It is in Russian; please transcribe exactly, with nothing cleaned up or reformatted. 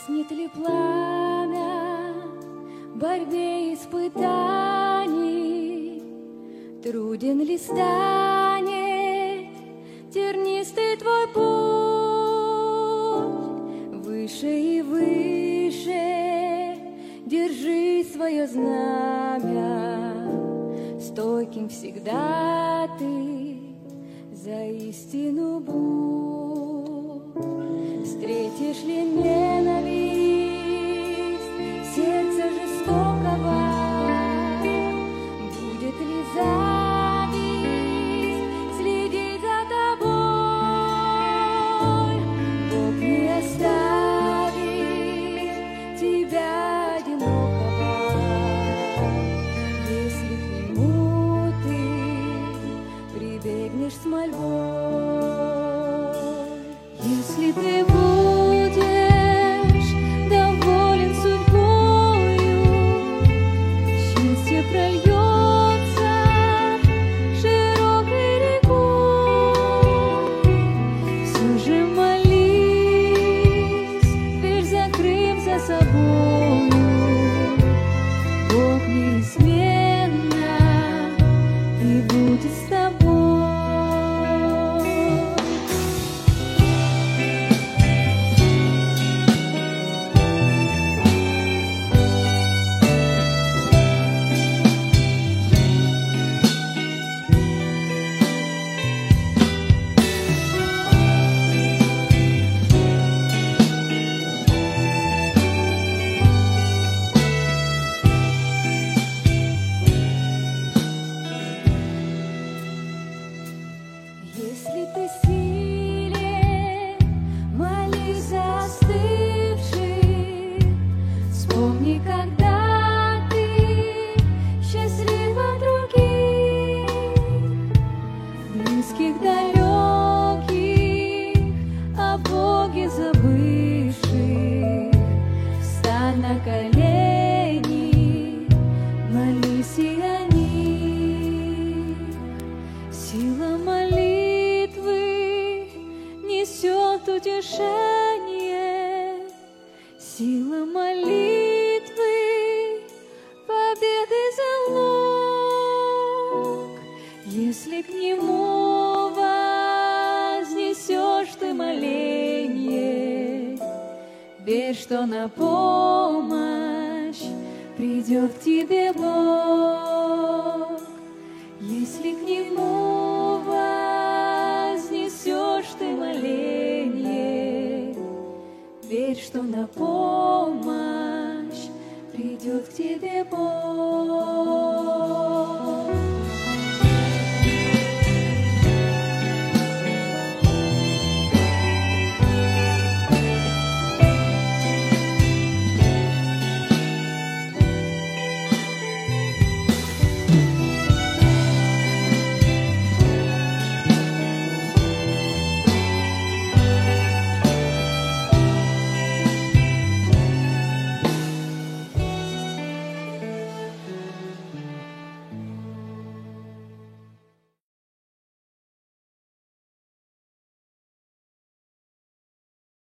Гаснет ли пламя в борьбе испытаний? Труден ли станет тернистый твой путь? Выше и выше держи свое знамя, стойким всегда ты за истину будь. Встретишь ли ненависть сердца жестокого? Будет ли зависть следить за тобой? Бог не оставит тебя одинокого, если к нему ты прибегнешь с мольбой. Если ты будешь доволен судьбою, счастье прольется широкой рекой. Все же молись, дверь закрыв за собою. Бог неизменно и будет с тобой. Если ты силен, молись за остывших. Вспомни, когда ты счастлив от других, близких, далеких, о Боге забывших. Встань на колени, молись и о них. Сила молитвы несет утешение, сила молитвы победы залог. Если к нему вознесешь ты моление, верь, что на помощь придет к тебе Бог. Если к нему вознесешь ты моление, верь, что на помощь